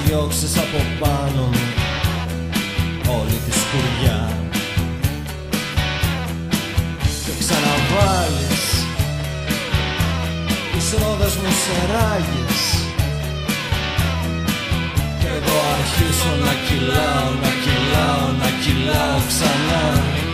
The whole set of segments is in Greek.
διώξεις από πάνω μου όλη τη σκουριά και ξαναβάλεις τις ρόδες μου σε ράγες κι εγώ αρχίσω να κυλάω, να κυλάω, να κυλάω ξανά.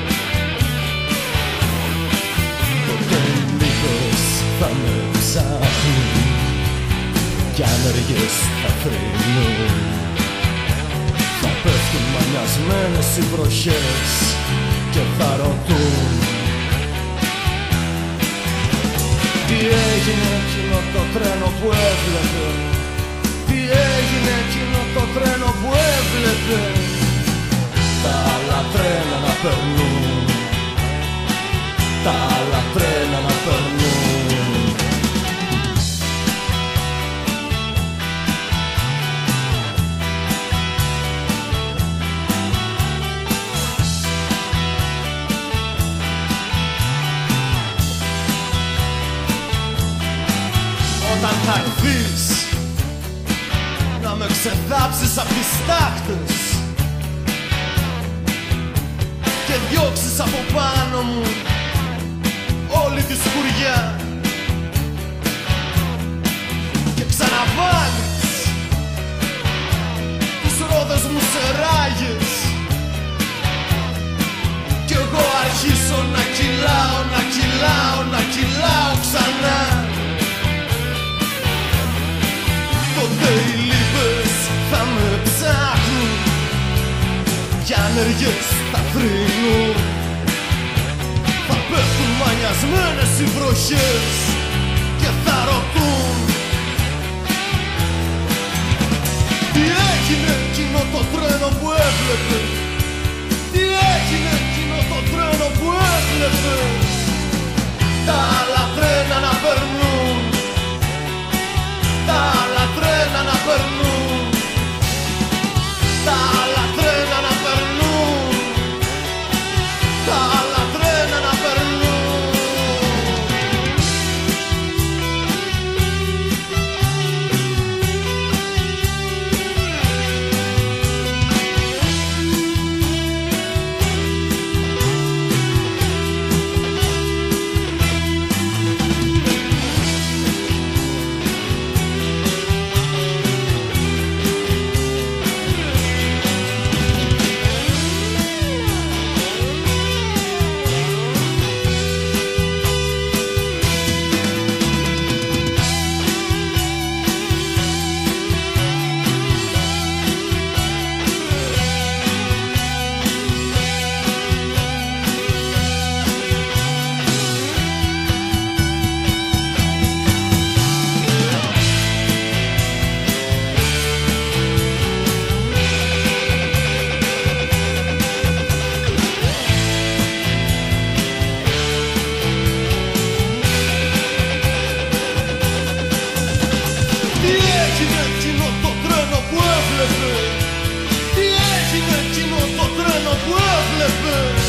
Ποτέ οι λύπες θα με ψάχνουν κι άνεργες θα θρηνούν, θα πέφτουν μανιασμένες οι βροχές και θα ρωτούν τι έγινε εκείνο το τρένο που έβλεπε, τι έγινε εκείνο το τρένο που έβλεπε, τα άλλα τρένα να περνούν, τα άλλα τρένα να περνούν. Όταν θα έρθεις να με ξεδάψεις απ' τις τάχτες και διώξεις από πάνω μου όλη τη σκουριά και ξαναβάλεις τις ρόδες μου σε ράγες κι εγώ αρχίσω να κυλάω, να κυλάω, να κυλάω ξανά. Ποτέ οι λύπες θα με ψάχνουν κι άνεργες θα θρηνούν, θα πέφτουν μανιασμένες οι βροχές και θα ρωτούν τι έγινε εκείνο το τρένο που έβλεπε, τι έγινε εκείνο το τρένο που έβλεπε, τα άλλα τρένα να περνούν, τα άλλα τρένα να περνούν, τα άλλα τρένα να περνούν, τα άλλα τρένα να περνούν. Τι έγινε εκείνο το τρένο που έβλεπε, τι έγινε εκείνο το τρένο που έβλεπε,